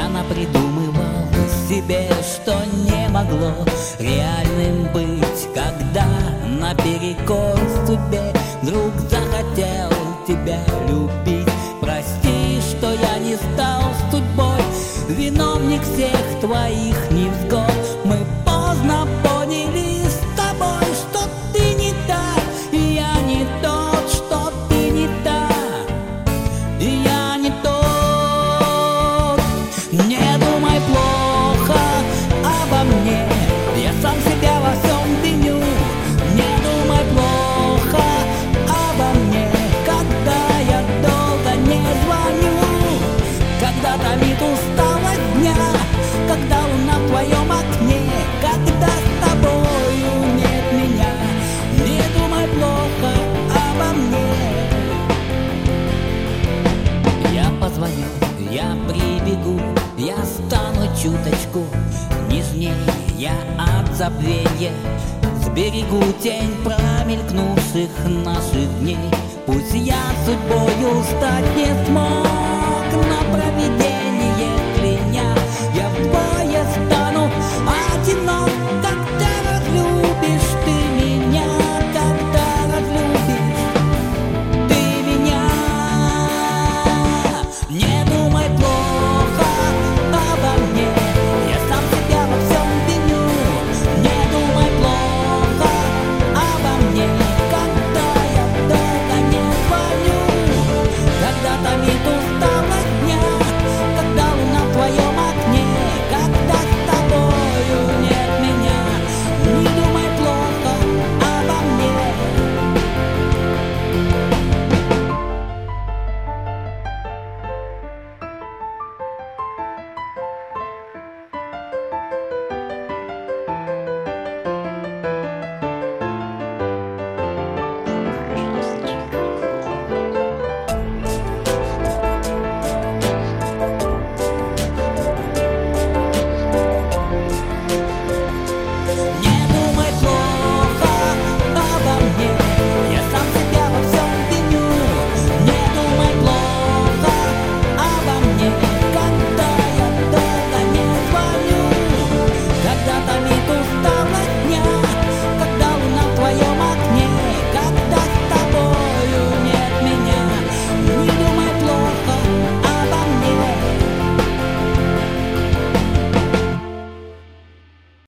Я напридумывал себе, что не могло реальным быть, когда наперекор судьбе вдруг захотел тебя любить. Прости, что я не стал судьбой виновник всех твоих невзгод. Мы поздно поняли с тобой, что ты не та, и я не тот, что ты не та, и я не тот. Не думай плохо обо мне, я сам себя во всем виню. Не думай плохо обо мне, когда я долго не звоню, когда томит усталость дня, когда луна в твоем окне, когда с тобою нет меня. Не думай плохо обо мне. Я позвоню, я прибегу, я стану чуточку нежнее, я от забвенья сберегу тень промелькнувших наших дней. Пусть я судьбою стать не смог, но проведи